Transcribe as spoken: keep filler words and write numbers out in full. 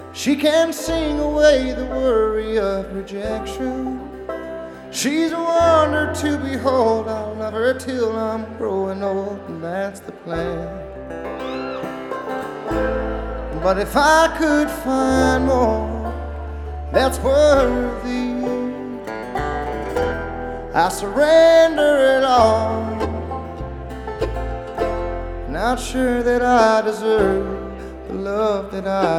She can sing away the worry of rejection. She's a wonder to behold. I'll love her till I'm growing old, and that's the plan. But if I could find more that's worthy, I surrender it all. Not sure that I deserve the love that I